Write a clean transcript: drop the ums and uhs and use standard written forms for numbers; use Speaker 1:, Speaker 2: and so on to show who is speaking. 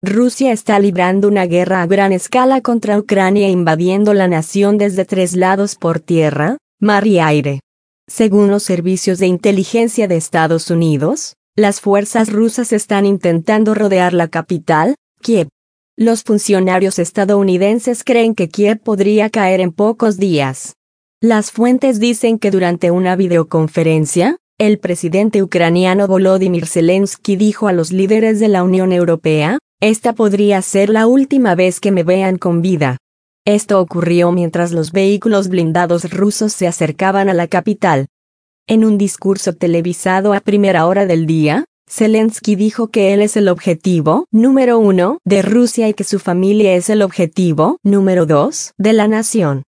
Speaker 1: Rusia está librando una guerra a gran escala contra Ucrania invadiendo la nación desde 3 lados por tierra, mar y aire. Según los servicios de inteligencia de Estados Unidos, las fuerzas rusas están intentando rodear la capital, Kiev. Los funcionarios estadounidenses creen que Kiev podría caer en pocos días. Las fuentes dicen que durante una videoconferencia, el presidente ucraniano Volodymyr Zelensky dijo a los líderes de la Unión Europea, «Esta podría ser la última vez que me vean con vida». Esto ocurrió mientras los vehículos blindados rusos se acercaban a la capital. En un discurso televisado a primera hora del día, Zelensky dijo que él es el objetivo número 1 de Rusia y que su familia es el objetivo número 2 de la nación.